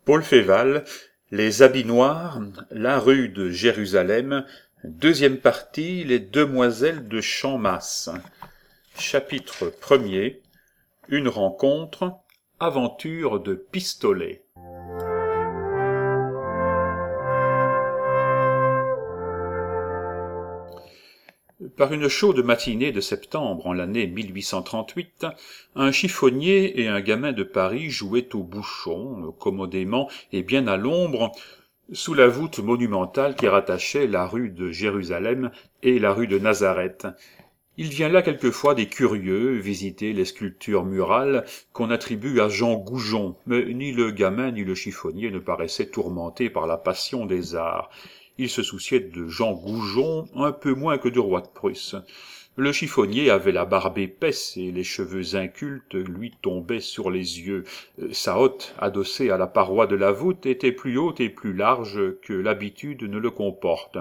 Paul Féval, Les habits noirs, la rue de Jérusalem, deuxième partie, les demoiselles de Champmasse. Chapitre 1er, une rencontre, aventure de pistolet. Par une chaude matinée de septembre en l'année 1838, un chiffonnier et un gamin de Paris jouaient au bouchon, commodément et bien à l'ombre, sous la voûte monumentale qui rattachait la rue de Jérusalem et la rue de Nazareth. Il vient là quelquefois des curieux visiter les sculptures murales qu'on attribue à Jean Goujon, mais ni le gamin ni le chiffonnier ne paraissaient tourmentés par la passion des arts. Ils se souciaient de Jean Goujon un peu moins que du roi de Prusse. Le chiffonnier avait la barbe épaisse et les cheveux incultes lui tombaient sur les yeux. Sa hotte, adossée à la paroi de la voûte, était plus haute et plus large que l'habitude ne le comporte.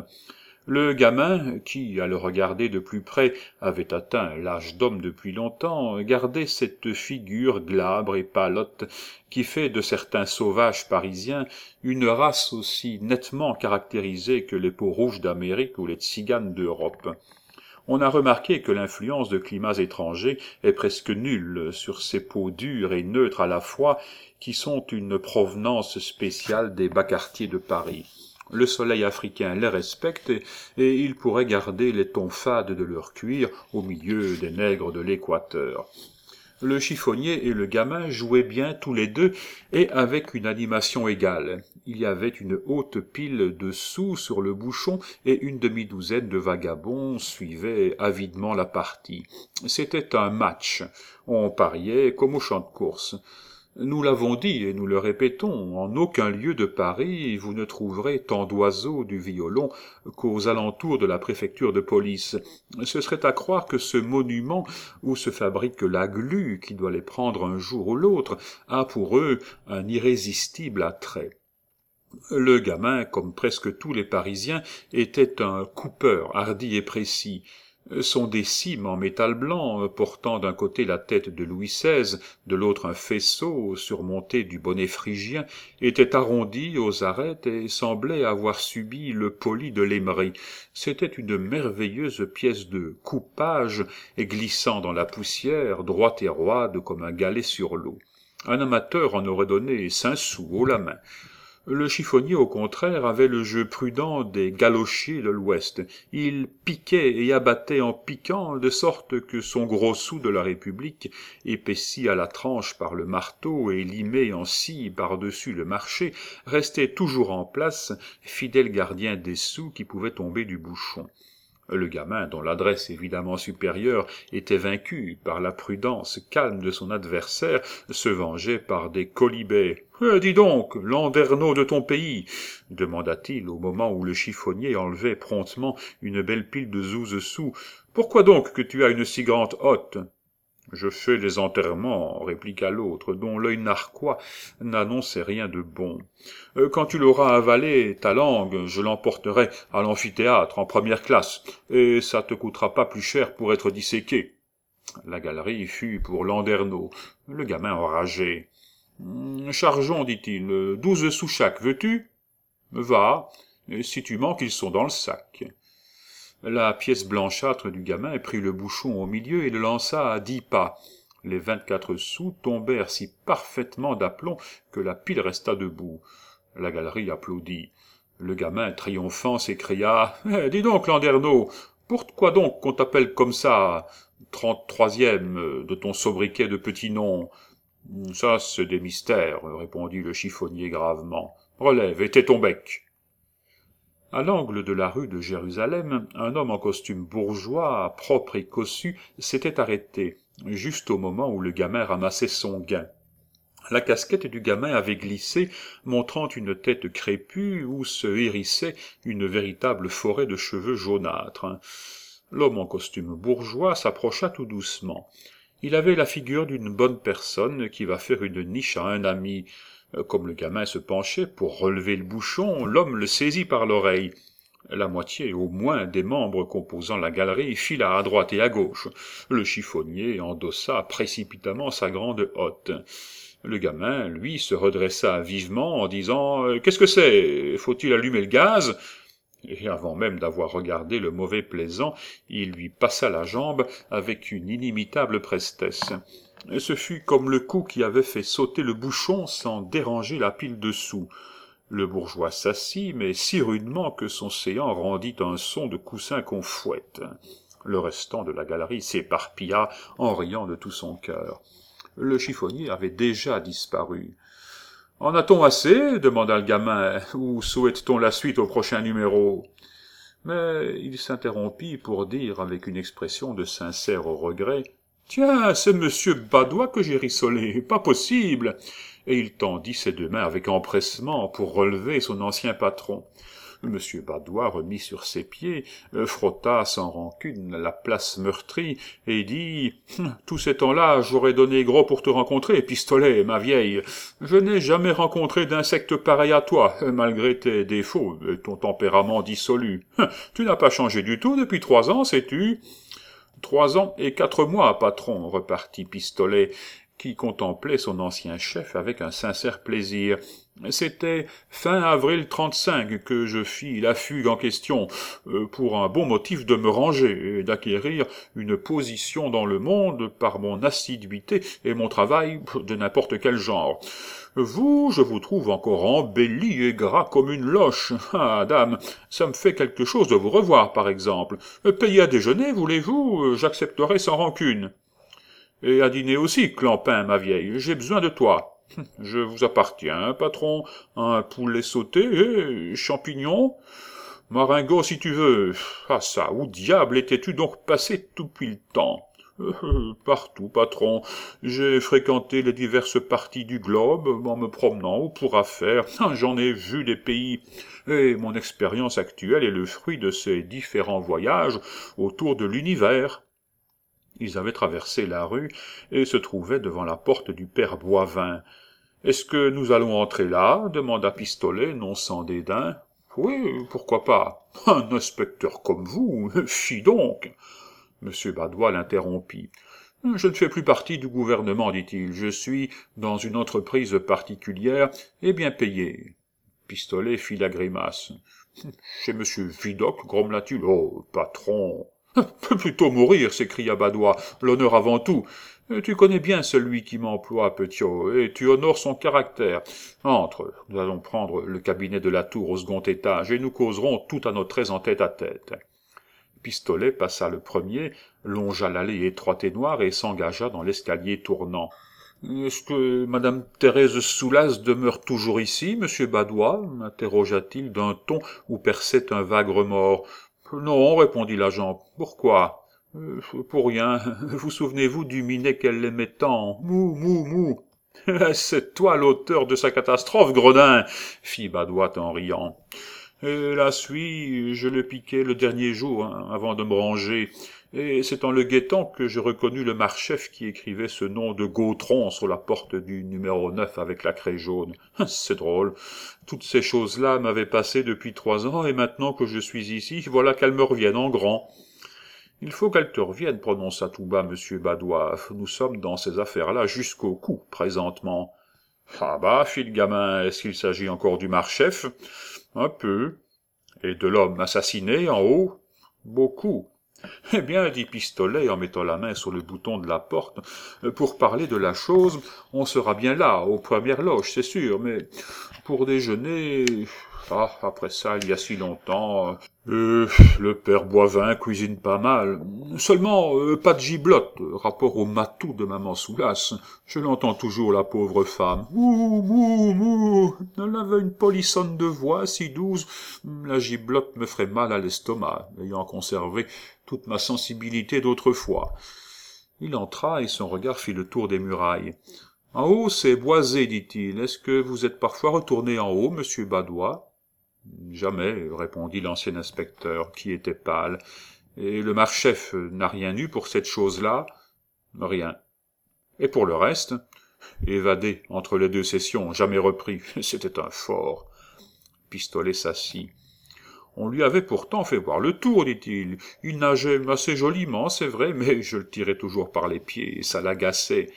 Le gamin, qui, à le regarder de plus près, avait atteint l'âge d'homme depuis longtemps, gardait cette figure glabre et pâlotte qui fait de certains sauvages parisiens une race aussi nettement caractérisée que les peaux-rouges d'Amérique ou les tziganes d'Europe. On a remarqué que l'influence de climats étrangers est presque nulle sur ces peaux dures et neutres à la fois qui sont une provenance spéciale des bas quartiers de Paris. Le soleil africain les respecte et ils pourraient garder les tons fades de leur cuir au milieu des nègres de l'équateur. Le chiffonnier et le gamin jouaient bien tous les deux et avec une animation égale. Il y avait une haute pile de sous sur le bouchon et une demi-douzaine de vagabonds suivaient avidement la partie. C'était un match. On pariait comme au champ de course. Nous l'avons dit et nous le répétons, en aucun lieu de Paris vous ne trouverez tant d'oiseaux du violon qu'aux alentours de la préfecture de police. Ce serait à croire que ce monument où se fabrique la glu qui doit les prendre un jour ou l'autre a pour eux un irrésistible attrait. Le gamin, comme presque tous les Parisiens, était un coupeur hardi et précis. Son décime en métal blanc, portant d'un côté la tête de Louis XVI, de l'autre un faisceau surmonté du bonnet phrygien, était arrondi aux arêtes et semblait avoir subi le poli de l'émery. C'était une merveilleuse pièce de coupage, glissant dans la poussière, droite et roide comme un galet sur l'eau. Un amateur en aurait donné 5 sous haut la main. Le chiffonnier, au contraire, avait le jeu prudent des galochiers de l'Ouest. Il piquait et abattait en piquant, de sorte que son gros sou de la République, épaissi à la tranche par le marteau et limé en scie par-dessus le marché, restait toujours en place, fidèle gardien des sous qui pouvaient tomber du bouchon. Le gamin, dont l'adresse évidemment supérieure était vaincu par la prudence calme de son adversaire, se vengeait par des quolibets. « Dis donc, Landerneau de ton pays !» demanda-t-il au moment où le chiffonnier enlevait promptement une belle pile de 12 sous. « Pourquoi donc que tu as une si grande hotte ?»« Je fais les enterrements, » répliqua l'autre, dont l'œil narquois n'annonçait rien de bon. Quand tu l'auras avalé, ta langue, je l'emporterai à l'amphithéâtre en première classe, et ça te coûtera pas plus cher pour être disséqué. » La galerie fut pour Landerneau. Le gamin enragé. « Chargeons, dit-il, 12 sous chaque, veux-tu ?»« Va, si tu manques, ils sont dans le sac. » La pièce blanchâtre du gamin prit le bouchon au milieu et le lança à 10 pas. Les 24 sous tombèrent si parfaitement d'aplomb que la pile resta debout. La galerie applaudit. Le gamin, triomphant, s'écria « Dis donc, Landerneau, pourquoi donc qu'on t'appelle comme ça, 33e de ton sobriquet de petit nom ?»« Ça, c'est des mystères, » répondit le chiffonnier gravement. « Relève, et tais ton bec. » À l'angle de la rue de Jérusalem, un homme en costume bourgeois, propre et cossu, s'était arrêté, juste au moment où le gamin ramassait son gain. La casquette du gamin avait glissé, montrant une tête crépue où se hérissait une véritable forêt de cheveux jaunâtres. L'homme en costume bourgeois s'approcha tout doucement. Il avait la figure d'une bonne personne qui va faire une niche à un ami. Comme le gamin se penchait pour relever le bouchon, l'homme le saisit par l'oreille. La moitié, au moins, des membres composant la galerie fila à droite et à gauche. Le chiffonnier endossa précipitamment sa grande hotte. Le gamin, lui, se redressa vivement en disant « Qu'est-ce que c'est? Faut-il allumer le gaz ?» Et avant même d'avoir regardé le mauvais plaisant, il lui passa la jambe avec une inimitable prestesse. Ce fut comme le coup qui avait fait sauter le bouchon sans déranger la pile de sous. Le bourgeois s'assit, mais si rudement que son séant rendit un son de coussin qu'on fouette. Le restant de la galerie s'éparpilla en riant de tout son cœur. Le chiffonnier avait déjà disparu. « En a-t-on assez ?» demanda le gamin. « Ou souhaite-t-on la suite au prochain numéro ?» Mais il s'interrompit pour dire avec une expression de sincère regret « Tiens, c'est monsieur Badois que j'ai rissolé, pas possible !» Et il tendit ses deux mains avec empressement pour relever son ancien patron. Monsieur Badois remit sur ses pieds, frotta sans rancune la place meurtrie, et dit « Tout ces temps-là, j'aurais donné gros pour te rencontrer, pistolet, ma vieille. Je n'ai jamais rencontré d'insecte pareil à toi, malgré tes défauts, ton tempérament dissolu. Tu n'as pas changé du tout depuis 3 ans, sais-tu » 3 ans et 4 mois, patron, repartit Pistolet, qui contemplait son ancien chef avec un sincère plaisir. C'était fin avril 35 que je fis la fugue en question, pour un bon motif de me ranger et d'acquérir une position dans le monde par mon assiduité et mon travail de n'importe quel genre. Vous, je vous trouve encore embelli et gras comme une loche. Ah, dame, ça me fait quelque chose de vous revoir, par exemple. Payer à déjeuner, voulez-vous? J'accepterai sans rancune. Et à dîner aussi, Clampin, ma vieille, j'ai besoin de toi. Je vous appartiens, patron, un poulet sauté, champignons, maringot si tu veux. Ah ça, où diable étais-tu donc passé depuis le temps? Partout, patron. J'ai fréquenté les diverses parties du globe, en me promenant ou pour affaires. J'en ai vu des pays, et mon expérience actuelle est le fruit de ces différents voyages autour de l'univers. Ils avaient traversé la rue et se trouvaient devant la porte du père Boivin. « Est-ce que nous allons entrer là ?» demanda Pistolet, non sans dédain. « Oui, pourquoi pas. Un inspecteur comme vous, fi donc !» Monsieur Badois l'interrompit. « Je ne fais plus partie du gouvernement, dit-il. Je suis dans une entreprise particulière et bien payée. » Pistolet fit la grimace. « Chez monsieur Vidocq, grommela-t-il. Oh, patron !»« Plutôt mourir, s'écria Badois, l'honneur avant tout. Tu connais bien celui qui m'emploie, Petiot, et tu honores son caractère. Entre, nous allons prendre le cabinet de la tour au second étage, et nous causerons tout à notre aise en tête-à-tête. » Pistolet passa le premier, longea l'allée étroite et noire, et s'engagea dans l'escalier tournant. « Est-ce que madame Thérèse Soulas demeure toujours ici, monsieur Badois ?» interrogea-t-il d'un ton où perçait un vague remords. « Non, répondit l'agent. « Pourquoi ?»« Pour rien. Vous souvenez-vous du minet qu'elle aimait tant? Mou, mou, mou. »« C'est toi l'auteur de sa catastrophe, gredin !» fit Badois en riant. « Et la suie, je le piquai le dernier jour, avant de me ranger. Et c'est en le guettant que j'ai reconnu le marchef qui écrivait ce nom de Gautron sur la porte du numéro 9 avec la craie jaune. C'est drôle. Toutes ces choses-là m'avaient passé depuis 3 ans, et maintenant que je suis ici, voilà qu'elles me reviennent en grand. » « Il faut qu'elles te reviennent, prononça tout bas monsieur Badois. Nous sommes dans ces affaires-là jusqu'au cou, présentement. »« Ah bah, fit le gamin, est-ce qu'il s'agit encore du marchef ? » ?»« Un peu. »« Et de l'homme assassiné en haut ? » ?»« Beaucoup. » « Eh bien, dit Pistolet en mettant la main sur le bouton de la porte, pour parler de la chose, on sera bien là, aux premières loges, c'est sûr, mais pour déjeuner... Ah, après ça, il y a si longtemps... le père Boivin cuisine pas mal. Seulement, pas de giblotte, rapport au matou de maman Soulas. Je l'entends toujours, la pauvre femme. Mou, mou, mou. Elle avait une polissonne de voix si douce. La giblotte me ferait mal à l'estomac, ayant conservé toute ma sensibilité d'autrefois. Il entra et son regard fit le tour des murailles. « En haut, c'est boisé, dit-il. Est-ce que vous êtes parfois retourné en haut, monsieur Badois ?»« Jamais, répondit l'ancien inspecteur, qui était pâle. Et le marchef n'a rien eu pour cette chose-là ? Rien. Et pour le reste ? Évadé entre les 2 sessions, jamais repris. C'était un fort. Pistolet s'assit. On lui avait pourtant fait voir le tour, dit-il. Il nageait assez joliment, c'est vrai, mais je le tirais toujours par les pieds, et ça l'agaçait.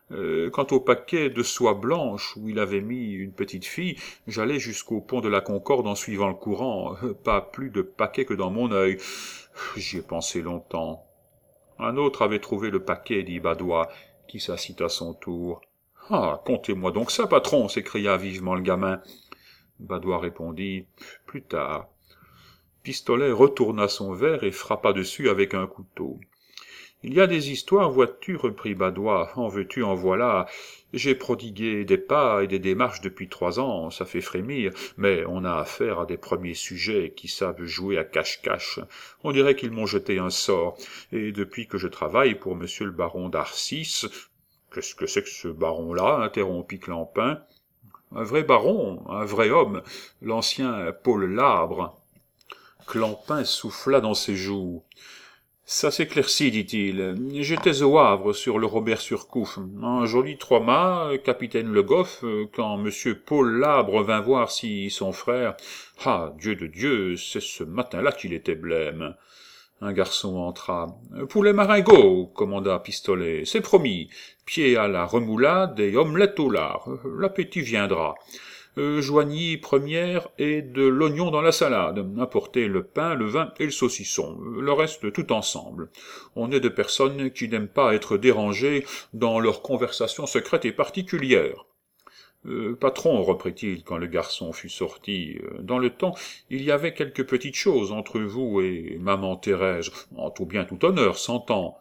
Quant au paquet de soie blanche où il avait mis une petite fille, j'allais jusqu'au pont de la Concorde en suivant le courant, pas plus de paquet que dans mon œil. J'y ai pensé longtemps. Un autre avait trouvé le paquet, dit Badois, qui s'assit à son tour. « Ah, contez-moi donc ça, patron !» s'écria vivement le gamin. Badois répondit « Plus tard ». Pistolet retourna son verre et frappa dessus avec un couteau. « Il y a des histoires, vois-tu, reprit Badois, en veux-tu, en voilà. J'ai prodigué des pas et des démarches depuis 3 ans, ça fait frémir, mais on a affaire à des premiers sujets qui savent jouer à cache-cache. On dirait qu'ils m'ont jeté un sort, et depuis que je travaille pour monsieur le baron d'Arcis... »« Qu'est-ce que c'est que ce baron-là » interrompit Clampin. « Un vrai baron, un vrai homme, l'ancien Paul Labre. » Clampin souffla dans ses joues. « Ça s'éclaircit, dit-il. J'étais au Havre, sur le Robert-sur-Couf. Un joli 3-mâts, capitaine Le Goff, quand monsieur Paul Labre vint voir si son frère... Ah, Dieu de Dieu, c'est ce matin-là qu'il était blême. » Un garçon entra. « Poulet maringot » commanda Pistolet. « C'est promis. Pied à la remoulade et omelette au lard. L'appétit viendra. Joignit première et de l'oignon dans la salade. Apportez le pain, le vin et le saucisson. Le reste tout ensemble. On est de personnes qui n'aiment pas être dérangées dans leurs conversations secrètes et particulières. » Patron, reprit-il quand le garçon fut sorti, dans le temps, il y avait quelques petites choses entre vous et maman Thérèse, en tout bien tout honneur, s'entend.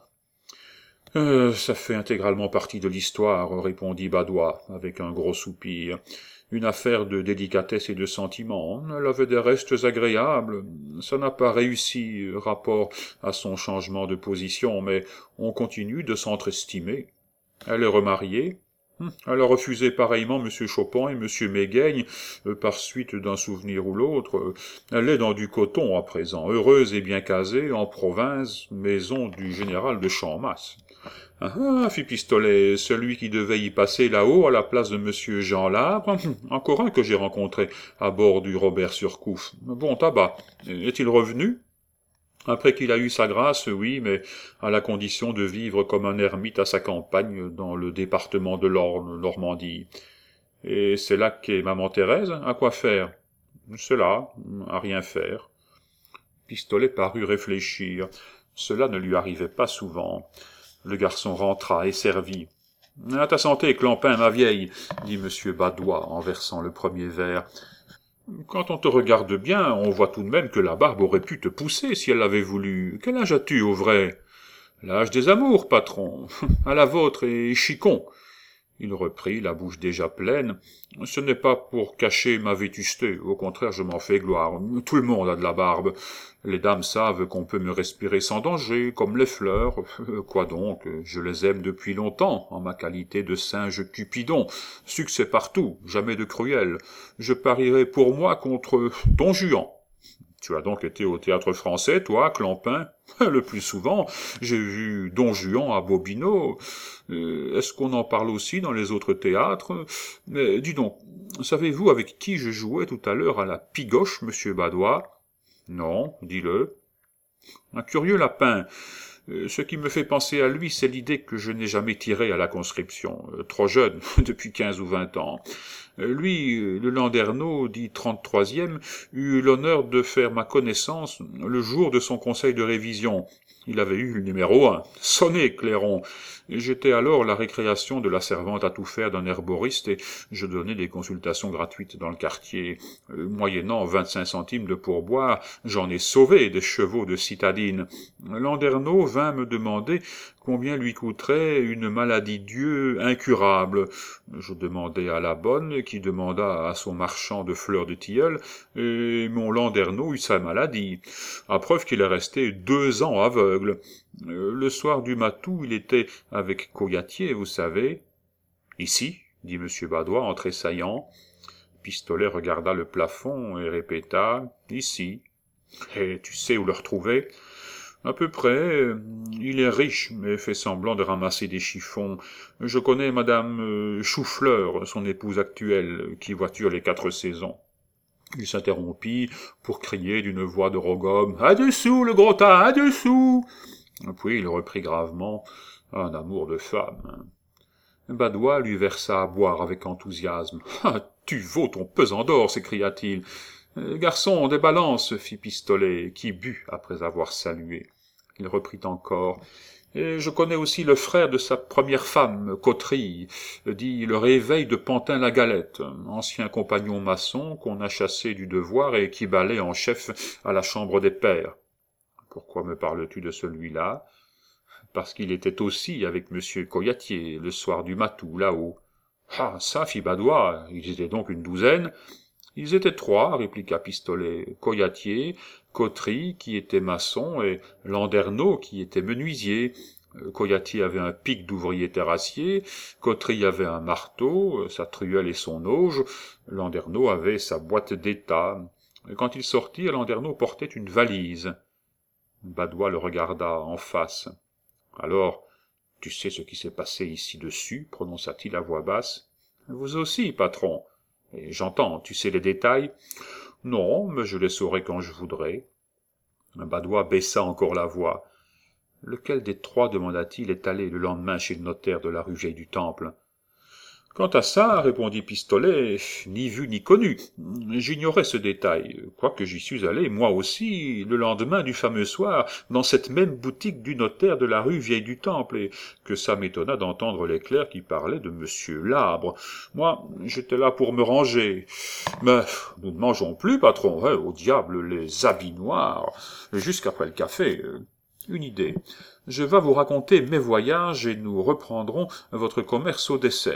Ça fait intégralement partie de l'histoire, répondit Badois, avec un gros soupir. Une affaire de délicatesse et de sentiment. Elle avait des restes agréables. Ça n'a pas réussi, rapport à son changement de position, mais on continue de s'entre-estimer. Elle est remariée. Elle a refusé pareillement M. Chopin et M. Méguaigne, par suite d'un souvenir ou l'autre. Elle est dans du coton à présent, heureuse et bien casée, en province, maison du général de Champmasse. « Ah, fit Pistolet, celui qui devait y passer là-haut à la place de M. Jean Labre, encore un que j'ai rencontré à bord du Robert-sur-Couf. Bon tabac. Est-il revenu ? » Après qu'il a eu sa grâce, oui, mais à la condition de vivre comme un ermite à sa campagne, dans le département de l'Orne, Normandie. Et c'est là qu'est maman Thérèse. À quoi faire? C'est là, à rien faire. Pistolet parut réfléchir. Cela ne lui arrivait pas souvent. Le garçon rentra et servit. « À ta santé, Clampin, ma vieille, » dit M. Badois en versant le premier verre. « Quand on te regarde bien, on voit tout de même que la barbe aurait pu te pousser si elle l'avait voulu. Quel âge as-tu, au vrai ?»« L'âge des amours, patron. À la vôtre et chicon. » Il reprit, la bouche déjà pleine. « Ce n'est pas pour cacher ma vétusté, au contraire je m'en fais gloire. Tout le monde a de la barbe. Les dames savent qu'on peut me respirer sans danger, comme les fleurs. Quoi donc, je les aime depuis longtemps, en ma qualité de singe Cupidon. Succès partout, jamais de cruel. Je parierai pour moi contre Don Juan. » Tu as donc été au théâtre français, toi, Clampin? Le plus souvent. J'ai vu Don Juan à Bobino. Est-ce qu'on en parle aussi dans les autres théâtres? Mais dis donc, savez-vous avec qui je jouais tout à l'heure à la pigoche, monsieur Badois? Non, dis-le. Un curieux lapin. Ce qui me fait penser à lui, c'est l'idée que je n'ai jamais tirée à la conscription. Trop jeune, depuis 15 ou 20 ans. Lui, le Landerneau, dit 33e, eut l'honneur de faire ma connaissance le jour de son conseil de révision. Il avait eu le numéro 1. Sonnez, clairon. J'étais alors la récréation de la servante à tout faire d'un herboriste et je donnais des consultations gratuites dans le quartier. Moyennant 25 centimes de pourboire, j'en ai sauvé des chevaux de citadine. Landerneau vint me demander combien lui coûterait une maladie Dieu incurable. Je demandai à la bonne, qui demanda à son marchand de fleurs de tilleul, et mon Landerneau eut sa maladie, à preuve qu'il est resté 2 ans aveugle. Le soir du matou, il était avec Coyatier, vous savez. « Ici ?» dit M. Badois en tressaillant. Pistolet regarda le plafond et répéta « Ici. »« Et tu sais où le retrouver ?»« À peu près. Il est riche, mais fait semblant de ramasser des chiffons. Je connais madame Choufleur, son épouse actuelle, qui voiture les 4 saisons. » Il s'interrompit pour crier d'une voix de rogome « À-dessous, le gros tas, à-dessous !» Puis il reprit gravement « Un amour de femme. » Badois lui versa à boire avec enthousiasme. « Ah, tu vaux ton pesant d'or » s'écria-t-il. « Garçon, des balances » fit Pistolet, qui but après avoir salué. Il reprit encore. « Et je connais aussi le frère de sa première femme, Cautery, dit le Réveil de Pantin-la-Galette, ancien compagnon maçon qu'on a chassé du devoir et qui balait en chef à la chambre des pairs. »« Pourquoi me parles-tu de celui-là ?»« Parce qu'il était aussi avec monsieur Coyatier, le soir du matou, là-haut. »« Ah, ça, fit Badois, ils étaient donc une douzaine ?»« Ils étaient trois, répliqua Pistolet, Coyatier, Cautery, qui était maçon, et Landerneau, qui était menuisier. Coyatier avait un pic d'ouvrier terrassier, Cautery avait un marteau, sa truelle et son auge, Landerneau avait sa boîte d'état. Quand ils sortirent, Landerneau portait une valise. Badois le regarda en face. « Alors, tu sais ce qui s'est passé ici-dessus » prononça-t-il à voix basse. « Vous aussi, patron. Et j'entends, tu sais les détails ? » ?»« Non, mais je les saurai quand je voudrai. » Badois baissa encore la voix. « Lequel des trois, demanda-t-il, est allé le lendemain chez le notaire de la rue Vieille du Temple ? » « Quant à ça, répondit Pistolet, ni vu ni connu. J'ignorais ce détail, quoique j'y suis allé, moi aussi, le lendemain du fameux soir, dans cette même boutique du notaire de la rue Vieille du Temple, et que ça m'étonna d'entendre les clercs qui parlaient de monsieur Labre. Moi, j'étais là pour me ranger. Mais nous ne mangeons plus, patron, au diable les habits noirs, jusqu'après le café. Une idée. Je vas vous raconter mes voyages et nous reprendrons votre commerce au dessert. »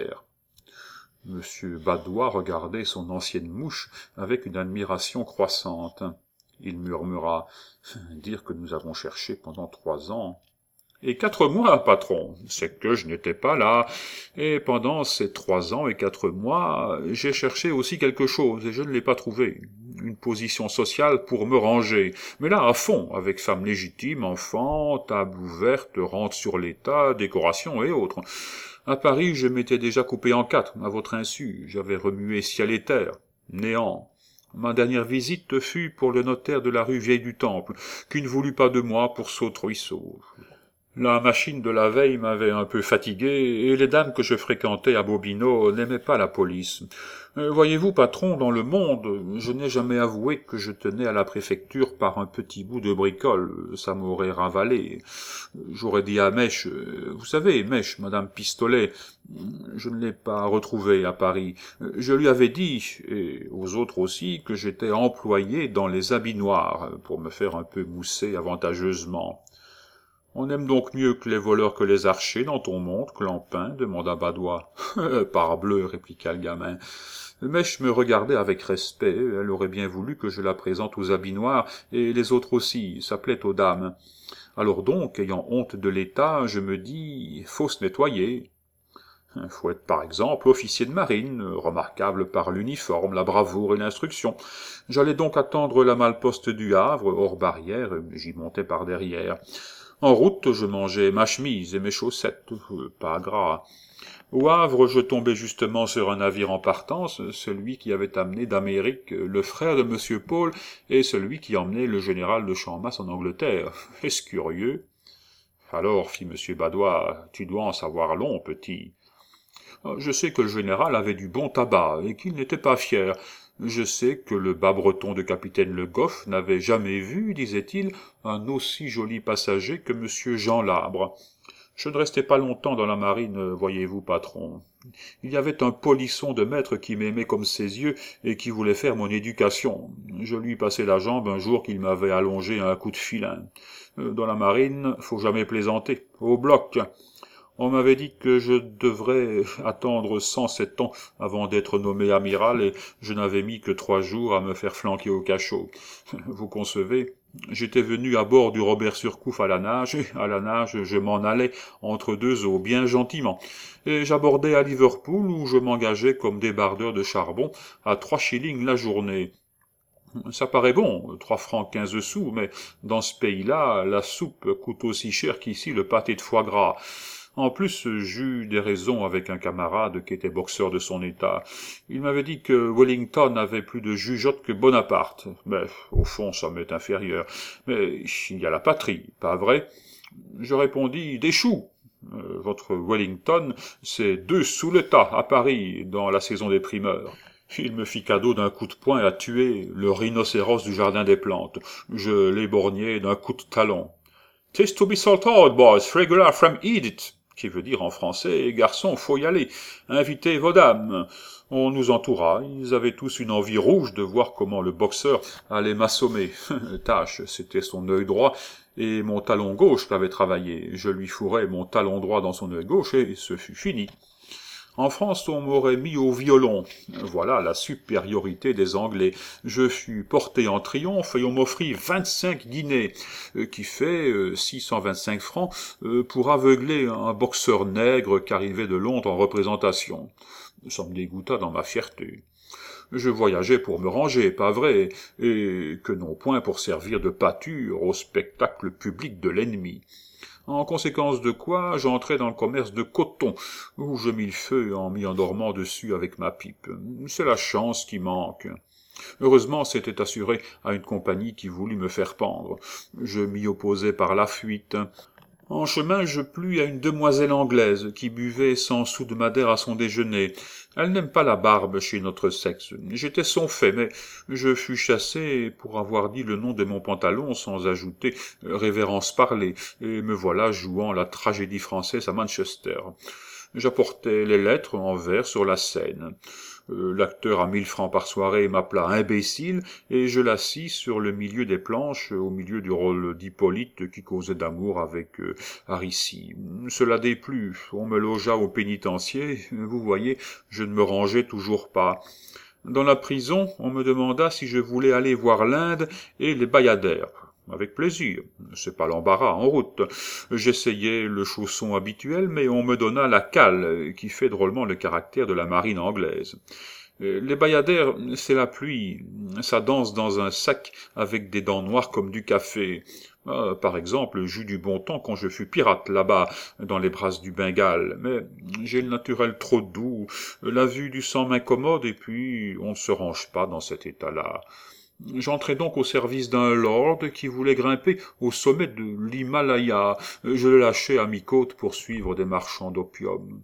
Monsieur Badois regardait son ancienne mouche avec une admiration croissante. Il murmura « Dire que nous avons cherché pendant 3 ans. » « Et 4 mois, patron, c'est que je n'étais pas là. Et pendant ces 3 ans et 4 mois, j'ai cherché aussi quelque chose, et je ne l'ai pas trouvé. Une position sociale pour me ranger. Mais là, à fond, avec femme légitime, enfants, table ouverte, rente sur l'État, décoration et autres. À Paris, je m'étais déjà coupé en 4, à votre insu. J'avais remué ciel et terre. Néant. Ma dernière visite fut pour le notaire de la rue Vieille du Temple, qui ne voulut pas de moi pour saute-ruisseau. La machine de la veille m'avait un peu fatigué, et les dames que je fréquentais à Bobino n'aimaient pas la police. Voyez-vous, patron, dans le monde, je n'ai jamais avoué que je tenais à la préfecture par un petit bout de bricole, ça m'aurait ravalé. J'aurais dit à Mèche, vous savez, Mèche, madame Pistolet, je ne l'ai pas retrouvée à Paris. Je lui avais dit, et aux autres aussi, que j'étais employé dans les habits noirs, pour me faire un peu mousser avantageusement. « On aime donc mieux que les voleurs que les archers dans ton monde, Clampin ?» demanda Badois. « Parbleu !» répliqua le gamin. Mèche me regardait avec respect, elle aurait bien voulu que je la présente aux habits noirs, et les autres aussi, ça plaît aux dames. Alors donc, ayant honte de l'État, je me dis, faut se nettoyer. Faut être par exemple officier de marine, remarquable par l'uniforme, la bravoure et l'instruction. J'allais donc attendre la malle-poste du Havre, hors barrière, j'y montais par derrière. En route, je mangeais ma chemise et mes chaussettes, pas gras. Au Havre, je tombais justement sur un navire en partance, celui qui avait amené d'Amérique le frère de monsieur Paul et celui qui emmenait le général de Chammas en Angleterre. Est-ce curieux? Alors, fit monsieur Badois, tu dois en savoir long, petit. Je sais que le général avait du bon tabac et qu'il n'était pas fier. Je sais que le bas breton de capitaine Le Goff n'avait jamais vu, disait-il, un aussi joli passager que monsieur Jean Labre. Je ne restais pas longtemps dans la marine, voyez-vous, patron. Il y avait un polisson de maître qui m'aimait comme ses yeux et qui voulait faire mon éducation. Je lui passai la jambe un jour qu'il m'avait allongé un coup de filin. Dans la marine, faut jamais plaisanter. Au bloc. On m'avait dit que je devrais attendre 107 ans avant d'être nommé amiral et je n'avais mis que 3 jours à me faire flanquer au cachot. Vous concevez? J'étais venu à bord du Robert Surcouf à la nage, et à la nage je m'en allais entre 2 eaux bien gentiment, et j'abordais à Liverpool où je m'engageais comme débardeur de charbon à 3 shillings la journée. Ça paraît bon, 3 francs 15 sous, mais dans ce pays-là, la soupe coûte aussi cher qu'ici le pâté de foie gras. En plus, j'eus des raisons avec un camarade qui était boxeur de son état. Il m'avait dit que Wellington avait plus de jugeote que Bonaparte. Mais, au fond, ça m'est inférieur. Mais il y a la patrie, pas vrai? Je répondis, des choux. Votre Wellington, c'est 2 sous le tas à Paris, dans la saison des primeurs. Il me fit cadeau d'un coup de poing à tuer le rhinocéros du jardin des plantes. Je l'éborgnai d'un coup de talon. « 'Tis to be salted, boys, regular from Edith !» qui veut dire en français « Garçon, faut y aller, invitez vos dames !» On nous entoura, ils avaient tous une envie rouge de voir comment le boxeur allait m'assommer. Tâche, c'était son œil droit et mon talon gauche qu'avait travaillé. Je lui fourrai mon talon droit dans son œil gauche et ce fut fini. En France, on m'aurait mis au violon. Voilà la supériorité des Anglais. Je fus porté en triomphe et on m'offrit 25 guinées, qui fait 625 francs, pour aveugler un boxeur nègre qu'arrivait de Londres en représentation. Ça me dégoûta dans ma fierté. Je voyageais pour me ranger, pas vrai, et que non point pour servir de pâture au spectacle public de l'ennemi. En conséquence de quoi, j'entrai dans le commerce de coton, où je mis le feu en m'y endormant dessus avec ma pipe. C'est la chance qui manque. Heureusement, c'était assuré à une compagnie qui voulut me faire pendre. Je m'y opposai par la fuite. En chemin, je plus à une demoiselle anglaise qui buvait 100 sous de madère à son déjeuner. Elle n'aime pas la barbe chez notre sexe. J'étais son fait, mais je fus chassé pour avoir dit le nom de mon pantalon sans ajouter révérence parlée, et me voilà jouant la tragédie française à Manchester. J'apportais les lettres en vers sur la scène. L'acteur à 1000 francs par soirée m'appela imbécile, et je l'assis sur le milieu des planches, au milieu du rôle d'Hippolyte qui causait d'amour avec Aricie. Cela déplut, on me logea au pénitencier, vous voyez, je ne me rangeais toujours pas. Dans la prison, on me demanda si je voulais aller voir l'Inde et les bayadères. Avec plaisir, c'est pas l'embarras en route. J'essayai le chausson habituel, mais on me donna la cale, qui fait drôlement le caractère de la marine anglaise. Les bayadères, c'est la pluie, ça danse dans un sac avec des dents noires comme du café. Par exemple, j'eus du bon temps quand je fus pirate là-bas, dans les brasses du Bengale, mais j'ai le naturel trop doux, la vue du sang m'incommode, et puis on ne se range pas dans cet état-là. J'entrai donc au service d'un lord qui voulait grimper au sommet de l'Himalaya. Je le lâchai à mi-côte pour suivre des marchands d'opium.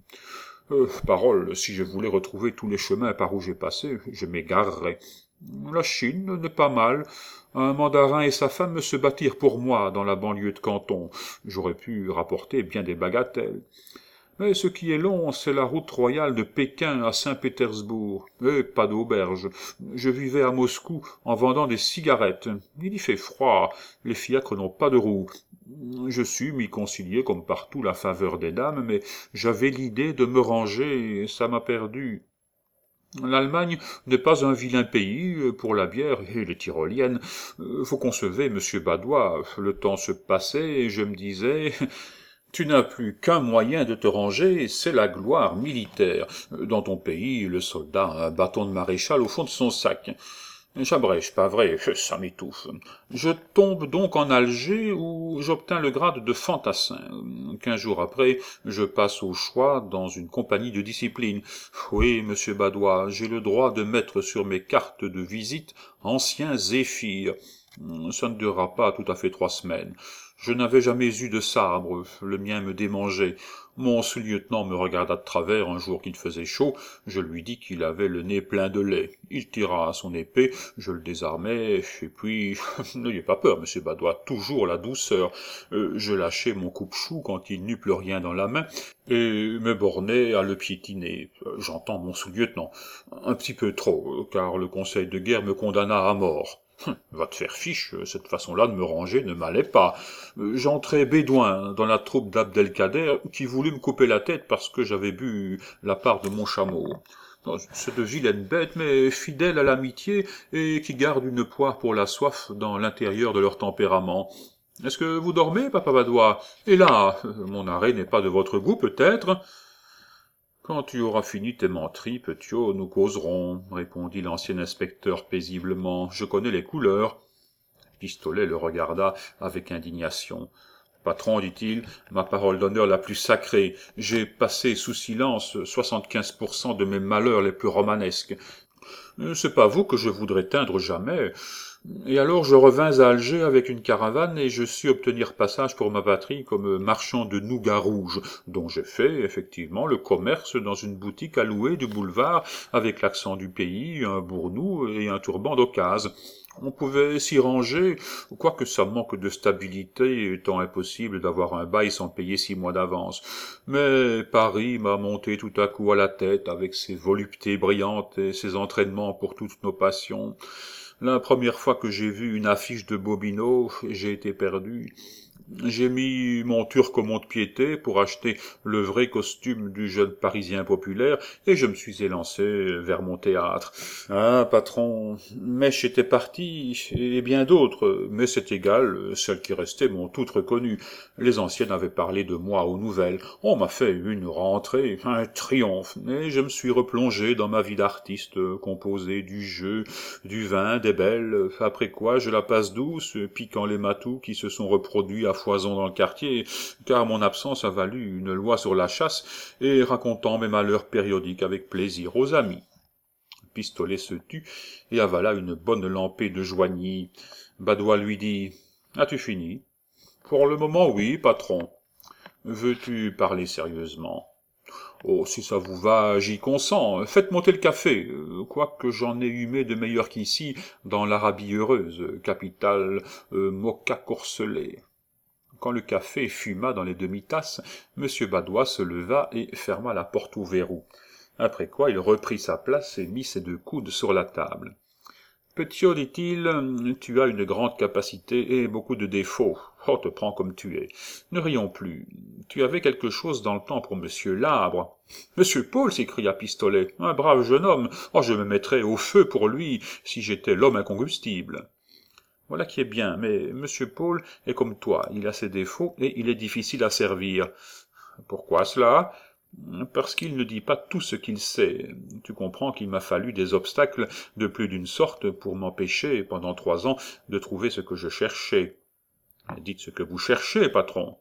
Parole, si je voulais retrouver tous les chemins par où j'ai passé, je m'égarerais. La Chine n'est pas mal. Un mandarin et sa femme se battirent pour moi dans la banlieue de Canton. J'aurais pu rapporter bien des bagatelles. Mais ce qui est long, c'est la route royale de Pékin à Saint-Pétersbourg. Et pas d'auberge. Je vivais à Moscou en vendant des cigarettes. Il y fait froid, les fiacres n'ont pas de roues. Je sus m'y concilier comme partout la faveur des dames, mais j'avais l'idée de me ranger, et ça m'a perdu. L'Allemagne n'est pas un vilain pays pour la bière et les tyroliennes. Vous concevez, monsieur Badois, le temps se passait et je me disais... Tu n'as plus qu'un moyen de te ranger, c'est la gloire militaire. Dans ton pays, le soldat a un bâton de maréchal au fond de son sac. J'abrège, pas vrai, ça m'étouffe. Je tombe donc en Alger, où j'obtins le grade de fantassin. 15 jours après, je passe au choix dans une compagnie de discipline. Oui, monsieur Badois, j'ai le droit de mettre sur mes cartes de visite ancien Zéphyr. Ça ne durera pas tout à fait 3 semaines. Je n'avais jamais eu de sabre, le mien me démangeait. Mon sous-lieutenant me regarda de travers un jour qu'il faisait chaud, je lui dis qu'il avait le nez plein de lait. Il tira son épée, je le désarmai, et puis... N'ayez pas peur, monsieur Badois, toujours la douceur. Je lâchai mon coupe-chou quand il n'eut plus rien dans la main, et me bornai à le piétiner. J'entends mon sous-lieutenant. Un petit peu trop, car le conseil de guerre me condamna à mort. Va te faire fiche, cette façon-là de me ranger ne m'allait pas. J'entrai bédouin dans la troupe d'Abdelkader, qui voulut me couper la tête parce que j'avais bu la part de mon chameau. C'est de vilaines bêtes, mais fidèles à l'amitié, et qui gardent une poire pour la soif dans l'intérieur de leur tempérament. Est-ce que vous dormez, papa Badois? Et là, mon arrêt n'est pas de votre goût, peut-être? Quand tu auras fini tes menteries, Petiot, nous causerons, répondit l'ancien inspecteur paisiblement. Je connais les couleurs. Pistolet le regarda avec indignation. Patron, dit-il, ma parole d'honneur la plus sacrée, j'ai passé sous silence 75% de mes malheurs les plus romanesques. C'est pas vous que je voudrais teindre jamais. Et alors je revins à Alger avec une caravane et je sus obtenir passage pour ma patrie comme marchand de nougats rouges, dont j'ai fait effectivement le commerce dans une boutique à louer du boulevard avec l'accent du pays, un bournou et un turban d'occasion. On pouvait s'y ranger, quoique ça manque de stabilité, étant impossible d'avoir un bail sans payer 6 mois d'avance. Mais Paris m'a monté tout à coup à la tête avec ses voluptés brillantes et ses entraînements pour toutes nos passions. La première fois que j'ai vu une affiche de Bobino, j'ai été perdu. J'ai mis mon turc au mont-de-piété pour acheter le vrai costume du jeune Parisien populaire, et je me suis élancé vers mon théâtre. Ah, patron, Mèche était partie, et bien d'autres, mais c'est égal, celles qui restaient m'ont toutes reconnu. Les anciennes avaient parlé de moi aux nouvelles. On m'a fait une rentrée, un triomphe, et je me suis replongé dans ma vie d'artiste, composée du jeu, du vin, des belles, après quoi je la passe douce, piquant les matous qui se sont reproduits à foison dans le quartier, car mon absence a valu une loi sur la chasse, et racontant mes malheurs périodiques avec plaisir aux amis. Pistolet se tut et avala une bonne lampée de joigny. Badois lui dit « As-tu fini ?»« Pour le moment, oui, patron. »« Veux-tu parler sérieusement ?»« Oh, si ça vous va, j'y consens. Faites monter le café, quoique j'en ai humé de meilleur qu'ici, dans l'Arabie heureuse, capitale Moka courcelée. » Quand le café fuma dans les demi-tasses, M. Badois se leva et ferma la porte au verrou. Après quoi il reprit sa place et mit ses 2 coudes sur la table. « Petiot, dit-il, tu as une grande capacité et beaucoup de défauts. Oh, te prends comme tu es. Ne rions plus. Tu avais quelque chose dans le temps pour Monsieur Labre. »« Monsieur Paul, s'écria Pistolet, un brave jeune homme. Oh, je me mettrais au feu pour lui si j'étais l'homme incombustible. » Voilà qui est bien, mais Monsieur Paul est comme toi, il a ses défauts et il est difficile à servir. Pourquoi cela ? Parce qu'il ne dit pas tout ce qu'il sait. Tu comprends qu'il m'a fallu des obstacles de plus d'une sorte pour m'empêcher, pendant 3 ans, de trouver ce que je cherchais. Dites ce que vous cherchez, patron.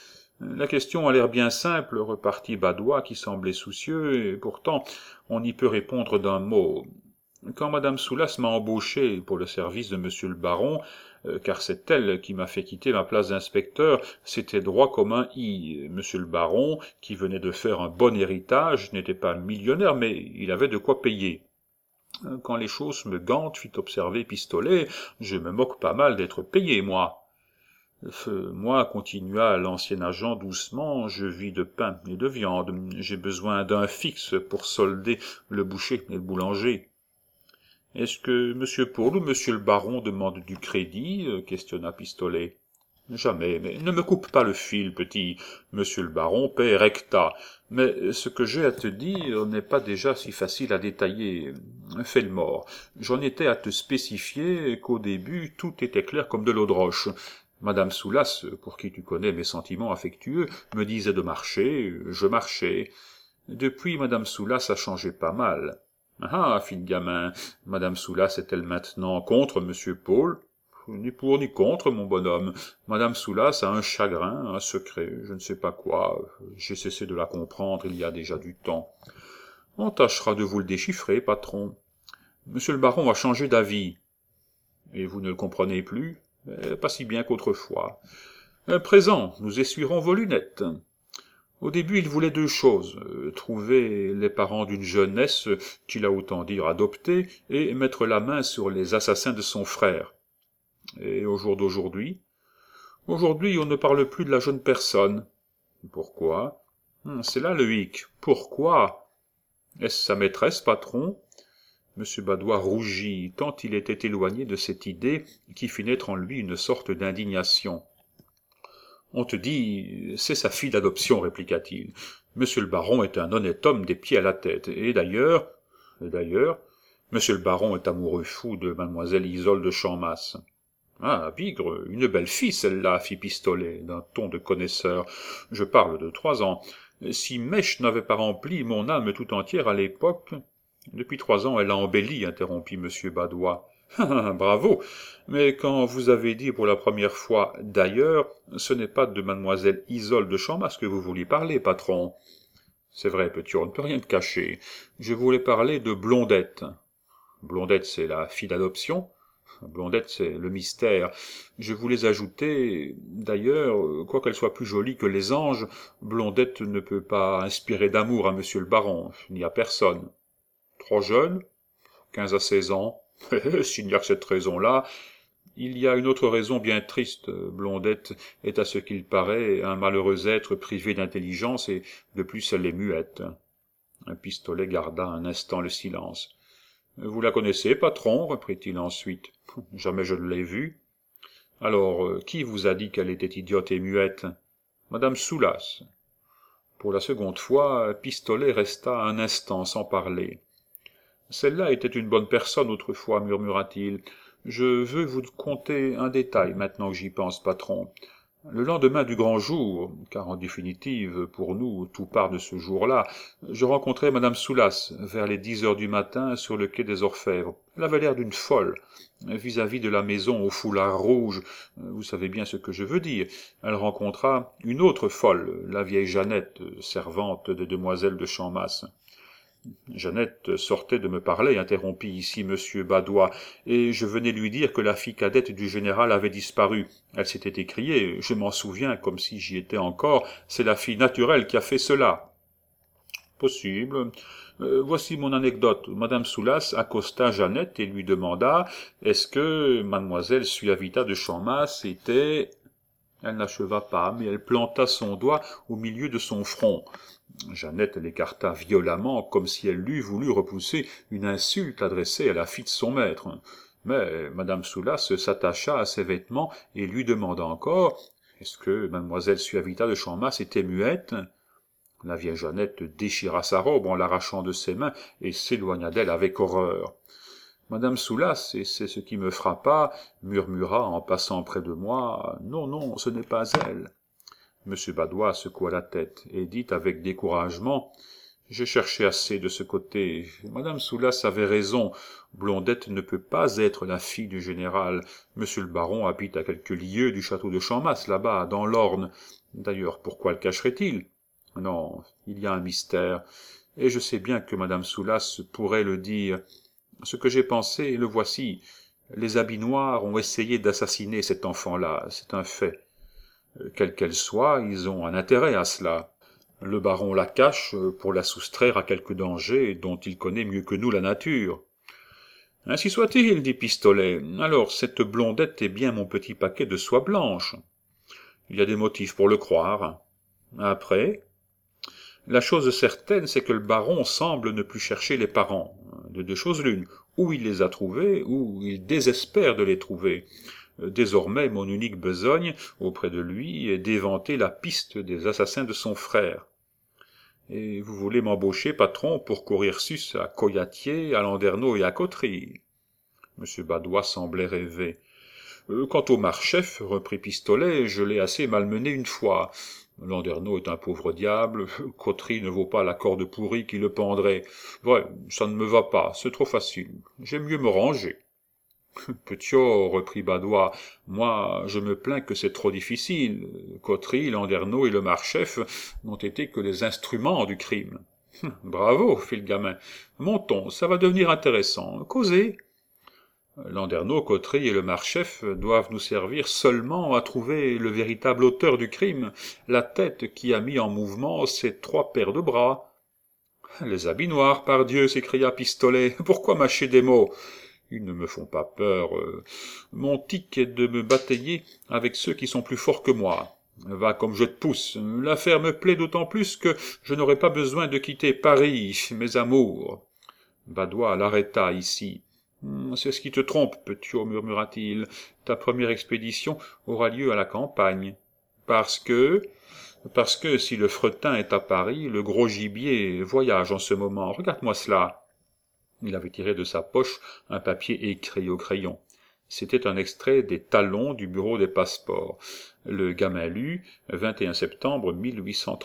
La question a l'air bien simple, repartit Badois, qui semblait soucieux, et pourtant on y peut répondre d'un mot. Quand madame Soulas m'a embauché pour le service de monsieur le baron, car c'est elle qui m'a fait quitter ma place d'inspecteur, c'était droit comme un i. Monsieur le baron, qui venait de faire un bon héritage, n'était pas millionnaire, mais il avait de quoi payer. Quand les choses me gantent, fit observer Pistolet, je me moque pas mal d'être payé, moi. Moi, continua l'ancien agent doucement, je vis de pain et de viande. J'ai besoin d'un fixe pour solder le boucher et le boulanger. Est-ce que monsieur Paul ou monsieur le baron demande du crédit questionna Pistolet. Jamais, mais ne me coupe pas le fil, petit. Monsieur le baron paie recta. Mais ce que j'ai à te dire n'est pas déjà si facile à détailler. Fais le mort. J'en étais à te spécifier qu'au début, tout était clair comme de l'eau de roche. Madame Soulas, pour qui tu connais mes sentiments affectueux, me disait de marcher, je marchais. Depuis, madame Soulas a changé pas mal. Ah, fit le gamin, madame Soulas est-elle maintenant contre monsieur Paul? Ni pour ni contre, mon bonhomme. Madame Soulas a un chagrin, un secret, je ne sais pas quoi. J'ai cessé de la comprendre il y a déjà du temps. On tâchera de vous le déchiffrer, patron. Monsieur le baron a changé d'avis. Et vous ne le comprenez plus? Pas si bien qu'autrefois. Présent, nous essuierons vos lunettes. Au début, il voulait 2 choses, trouver les parents d'une jeunesse qu'il a autant dire adoptée, et mettre la main sur les assassins de son frère. Et au jour d'aujourd'hui? Aujourd'hui, on ne parle plus de la jeune personne. Pourquoi? C'est là le hic. Pourquoi? Est-ce sa maîtresse, patron? Monsieur Badois rougit, tant il était éloigné de cette idée qui fit naître en lui une sorte d'indignation. On te dit, c'est sa fille d'adoption, répliqua-t-il. Monsieur le baron est un honnête homme des pieds à la tête, et d'ailleurs, monsieur le baron est amoureux fou de mademoiselle Isolde de Champmasse. Ah, bigre, une belle fille, celle-là, fit Pistolet, d'un ton de connaisseur. Je parle de 3 ans. Si Mèche n'avait pas rempli mon âme tout entière à l'époque... Depuis 3 ans, elle a embelli, interrompit monsieur Badois. Bravo, mais quand vous avez dit pour la première fois « d'ailleurs », ce n'est pas de mademoiselle Isolde de Champmasse que vous vouliez parler, patron. C'est vrai, petit, on ne peut rien te cacher. Je voulais parler de Blondette. Blondette, c'est la fille d'adoption? Blondette, c'est le mystère. Je voulais ajouter, d'ailleurs, quoiqu'elle soit plus jolie que les anges, Blondette ne peut pas inspirer d'amour à monsieur le baron, ni à personne. Trop jeune, 15 à 16 ans. S'il n'y a que cette raison-là, il y a une autre raison bien triste. Blondette est à ce qu'il paraît un malheureux être privé d'intelligence et de plus elle est muette. Un pistolet garda un instant le silence. Vous la connaissez, patron, reprit-il ensuite. Jamais je ne l'ai vue. Alors, qui vous a dit qu'elle était idiote et muette? Madame Soulas. Pour la seconde fois, Pistolet resta un instant sans parler. Celle-là était une bonne personne autrefois, murmura-t-il. Je veux vous conter un détail maintenant que j'y pense, patron. Le lendemain du grand jour, car en définitive, pour nous, tout part de ce jour-là, je rencontrai madame Soulas vers les 10 heures du matin sur le quai des Orfèvres. Elle avait l'air d'une folle, vis-à-vis de la maison au foulard rouge. Vous savez bien ce que je veux dire. Elle rencontra une autre folle, la vieille Jeannette, servante des demoiselles de Champmasse. Jeannette sortait de me parler, interrompit ici monsieur Badois, et je venais lui dire que la fille cadette du général avait disparu. Elle s'était écriée, je m'en souviens comme si j'y étais encore, c'est la fille naturelle qui a fait cela. Possible. Voici mon anecdote. Madame Soulas accosta Jeannette et lui demanda est-ce que mademoiselle Suavita de Champmasse était... Elle n'acheva pas, mais elle planta son doigt au milieu de son front. Jeannette l'écarta violemment, comme si elle l'eût voulu repousser une insulte adressée à la fille de son maître. Mais madame Soulas s'attacha à ses vêtements et lui demanda encore « Est-ce que mademoiselle Suavita de Champmasse était muette ?» La vieille Jeannette déchira sa robe en l'arrachant de ses mains et s'éloigna d'elle avec horreur. Madame Soulas, et c'est ce qui me frappa, murmura en passant près de moi « Non, non, ce n'est pas elle ». Monsieur Badois secoua la tête et dit avec découragement « J'ai cherché assez de ce côté. Madame Soulas avait raison. Blondette ne peut pas être la fille du général. Monsieur le baron habite à quelques lieues du château de Champmasse, là-bas, dans l'Orne. D'ailleurs, pourquoi le cacherait-il? Non, il y a un mystère. Et je sais bien que madame Soulas pourrait le dire. Ce que j'ai pensé, le voici. Les habits noirs ont essayé d'assassiner cet enfant-là. C'est un fait. Quelle qu'elle soit, ils ont un intérêt à cela. Le baron la cache pour la soustraire à quelque danger dont il connaît mieux que nous la nature. Ainsi soit-il, dit Pistolet. Alors cette Blondette est bien mon petit paquet de soie blanche. Il y a des motifs pour le croire. Après, la chose certaine, c'est que le baron semble ne plus chercher les parents. De deux choses l'une, ou il les a trouvés, ou il désespère de les trouver. Désormais, mon unique besogne, auprès de lui, est d'éventer la piste des assassins de son frère. Et vous voulez m'embaucher, patron, pour courir sus à Coyatier, à Landerneau et à Cautery. Monsieur Badois semblait rêver. Quant au marchef, reprit Pistolet, je l'ai assez malmené une fois. Landerneau est un pauvre diable, Cautery ne vaut pas la corde pourrie qui le pendrait. Ouais, ça ne me va pas, c'est trop facile. J'aime mieux me ranger. Petiot, reprit Badois, moi, je me plains que c'est trop difficile. Cautery, Landerneau et le marchef n'ont été que les instruments du crime. Bravo, fit le gamin. Montons, ça va devenir intéressant. Causez. Landerneau, Cautery et le marchef doivent nous servir seulement à trouver le véritable auteur du crime, la tête qui a mis en mouvement ces 3 paires de bras. Les habits noirs, pardieu, s'écria Pistolet. Pourquoi mâcher des mots? Ils ne me font pas peur. Mon tic est de me batailler avec ceux qui sont plus forts que moi. Va comme je te pousse. L'affaire me plaît d'autant plus que je n'aurai pas besoin de quitter Paris, mes amours. Badois l'arrêta ici. C'est ce qui te trompe, Petiot, murmura-t-il. Ta première expédition aura lieu à la campagne. Parce que si le fretin est à Paris, le gros gibier voyage en ce moment. Regarde-moi cela. Il avait tiré de sa poche un papier écrit au crayon. C'était un extrait des talons du bureau des passeports. Le gamin lut « 21 septembre 1838 ».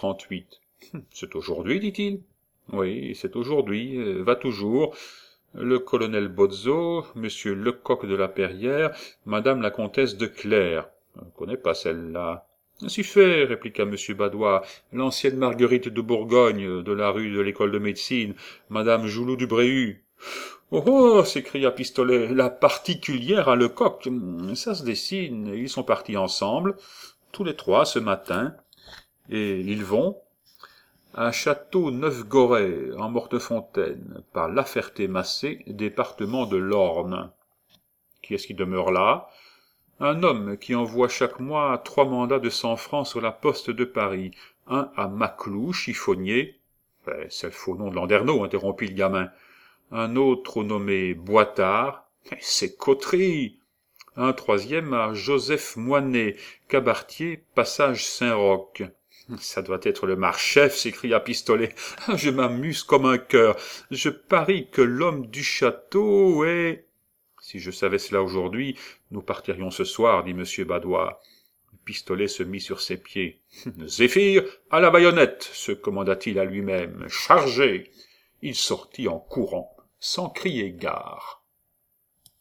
« C'est aujourd'hui, dit-il. »« Oui, c'est aujourd'hui. Va toujours. Le colonel Bozzo, monsieur Lecoq de la Perrière, madame la comtesse de Clères. » « Je ne connais pas celle-là. »« Si fait, répliqua monsieur Badois, l'ancienne Marguerite de Bourgogne, de la rue de l'école de médecine, madame Joulou du Bréhu. » Oh oh, s'écria Pistolet, la particulière à Lecoq. Ça se dessine. Ils sont partis ensemble, tous les trois, ce matin, et ils vont à Château-Neuf-Goret, en Mortefontaine, par La Ferté-Macé, département de l'Orne. Qui est-ce qui demeure là? Un homme qui envoie chaque mois 3 mandats de 100 francs sur la poste de Paris, un à Maclou, chiffonnier. C'est le faux nom de Landerneau, interrompit le gamin. Un autre nommé Boitard. C'est coterie. Un troisième à Joseph Moinet, cabaretier, passage Saint-Roch. Ça doit être le marchef, s'écria Pistolet. Je m'amuse comme un cœur. Je parie que l'homme du château est... Si je savais cela aujourd'hui, nous partirions ce soir, dit M. Badois. Pistolet se mit sur ses pieds. Zéphyr, à la baïonnette, se commanda-t-il à lui-même. Chargez. Il sortit en courant, sans crier gare.